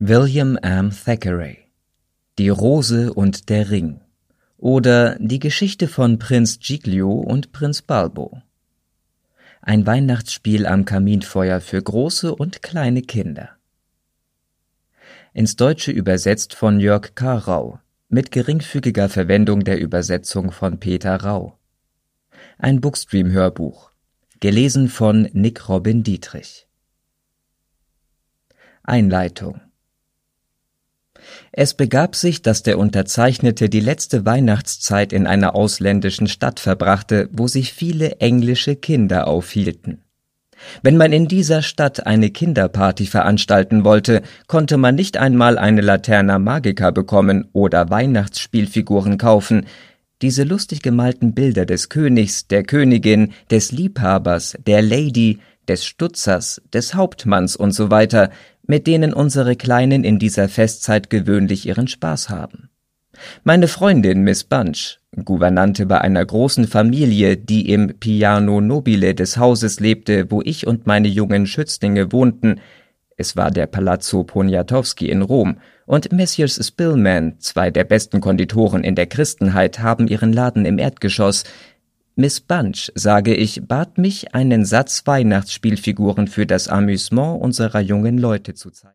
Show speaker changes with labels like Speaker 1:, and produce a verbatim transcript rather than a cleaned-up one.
Speaker 1: William M. Thackeray: Die Rose und der Ring oder Die Geschichte von Prinz Giglio und Prinz Balbo. Ein Weihnachtsspiel am Kaminfeuer für große und kleine Kinder. Ins Deutsche übersetzt von Jörg K. Rau, mit geringfügiger Verwendung der Übersetzung von Peter Rau. Ein Bookstream-Hörbuch, gelesen von Nick Robin Dietrich. Einleitung. Es begab sich, dass der Unterzeichnete die letzte Weihnachtszeit in einer ausländischen Stadt verbrachte, wo sich viele englische Kinder aufhielten. Wenn man in dieser Stadt eine Kinderparty veranstalten wollte, konnte man nicht einmal eine Laterna Magica bekommen oder Weihnachtsspielfiguren kaufen. Diese lustig gemalten Bilder des Königs, der Königin, des Liebhabers, der Lady, des Stutzers, des Hauptmanns und so weiter, mit denen unsere Kleinen in dieser Festzeit gewöhnlich ihren Spaß haben. Meine Freundin Miss Bunch, Gouvernante bei einer großen Familie, die im Piano Nobile des Hauses lebte, wo ich und meine jungen Schützlinge wohnten, es war der Palazzo Poniatowski in Rom, und Messieurs Spillman, zwei der besten Konditoren in der Christenheit, haben ihren Laden im Erdgeschoss. Miss Bunch, sage ich, bat mich, einen Satz Weihnachtsspielfiguren für das Amüsement unserer jungen Leute zu zeigen.